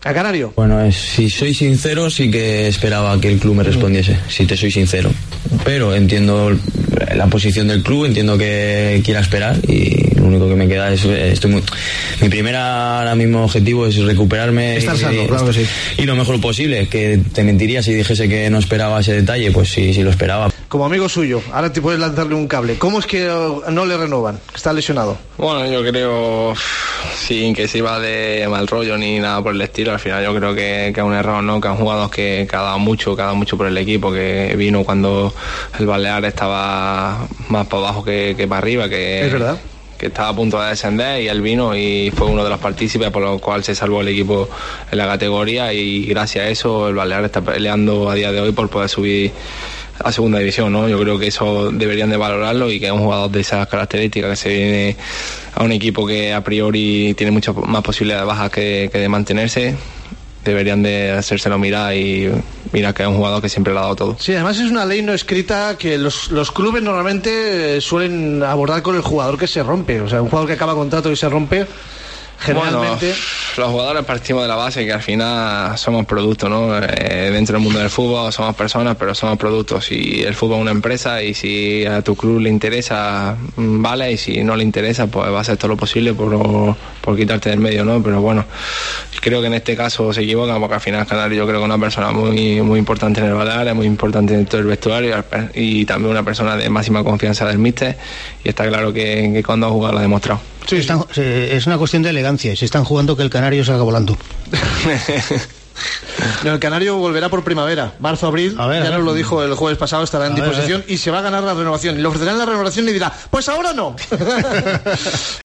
¿A Canario? Bueno, si soy sincero, sí que esperaba que el club me respondiese, si te soy sincero. Pero entiendo la posición del club, entiendo que quiera esperar y lo único que me queda es... mi primer ahora mismo objetivo es recuperarme. Estar sano, claro que sí. Y lo mejor posible, que te mentiría si dijese que no esperaba ese detalle, pues sí lo esperaba. Como amigo suyo, ahora te puedes lanzarle un cable. ¿Cómo es que no le renovan? Está lesionado. Bueno, yo creo, sin que sirva de mal rollo ni nada por el estilo, al final yo creo que es un error, ¿no? Que han jugado que ha dado mucho por el equipo, que vino cuando el Baleares estaba más para abajo que para arriba, Es verdad. Que estaba a punto de descender, y él vino y fue uno de los partícipes por lo cual se salvó el equipo en la categoría, y gracias a eso el Baleares está peleando a día de hoy por poder subir a segunda división, ¿no? Yo creo que eso deberían de valorarlo, y que es un jugador de esas características que se viene a un equipo que a priori tiene muchas más posibilidades de bajas que de mantenerse, deberían de hacérselo mirar, y mira que es un jugador que siempre lo ha dado todo. Sí, además es una ley no escrita que los clubes normalmente suelen abordar con el jugador que se rompe, o sea, un jugador que acaba contrato y se rompe. Generalmente... Bueno, los jugadores partimos de la base que al final somos productos, ¿no? Dentro del mundo del fútbol somos personas, pero somos productos, y el fútbol es una empresa, y si a tu club le interesa, vale, y si no le interesa, pues va a hacer todo lo posible por quitarte del medio, ¿no? Pero bueno, creo que en este caso se equivocan, porque al final Canario yo creo que es una persona muy, muy importante en el Baleares, muy importante en todo el vestuario, y también una persona de máxima confianza del míster, y está claro que cuando ha jugado lo ha demostrado. Sí. Es una cuestión de elegancia, y se están jugando que el Canario salga volando. No, el Canario volverá por primavera, marzo, abril. Ya nos lo dijo el jueves pasado, estará en disposición y se va a ganar la renovación. Le ofrecerán la renovación y dirá, pues ahora no.